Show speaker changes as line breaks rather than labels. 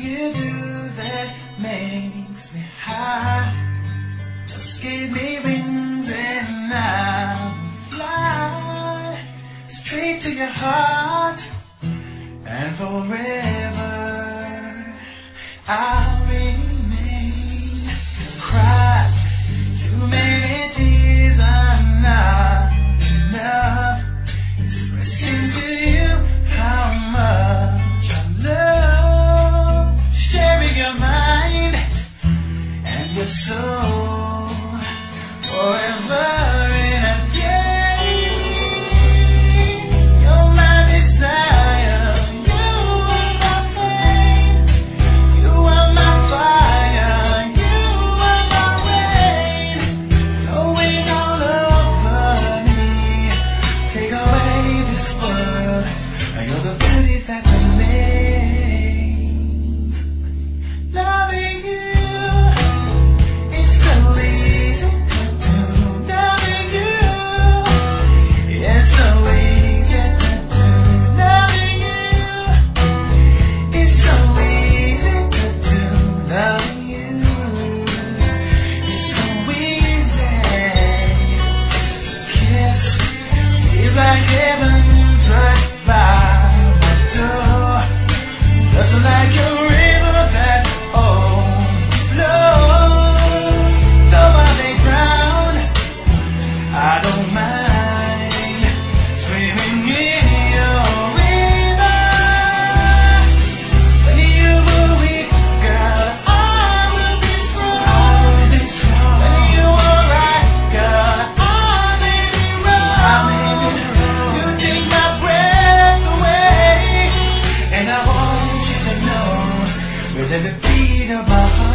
you do that makes me high? Just give me wings and I'll fly straight to your heart, and forever I'll remain. Cry too many tears are not enough, expressing to you how much I love. Sharing your mind and your soul forever in a day. You're my desire, you are my pain, you are my fire, you are my rain, flowing all over me. Take away this world, and you're the beauty that remains. Loving you is so easy to do. Loving you is so easy to do. Loving you is so easy to do. Loving you is so easy. Kiss feels like heaven right by my door, just like a river that overflows. Though I may drown, I don't mind swimming in your river. When you were weak, girl, I will be strong. When you are right, girl, I may be wrong. You take my breath away, and I want you to know with every beat of my heart,